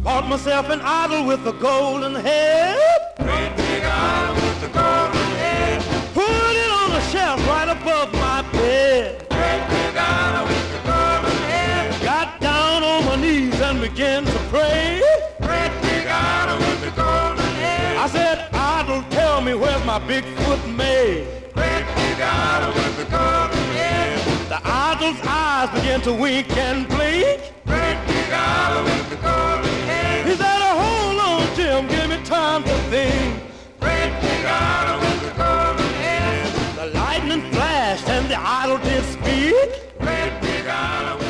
Bought myself an idol with a golden head. Great big idol with the golden head. Put it on a shelf right above my bed. Great big idol with the golden head. Got down on my knees and began to pray. Great big idol with the golden head. I said, idol, tell me where's my Bigfoot made. Great big idol with the golden head. The idol's eyes began to wink and blink. Great big idol with the golden head. He said, hold on, Jim, give me time to think. Great big idol with the golden head. The lightning flashed and the idol did speak. Great big idol.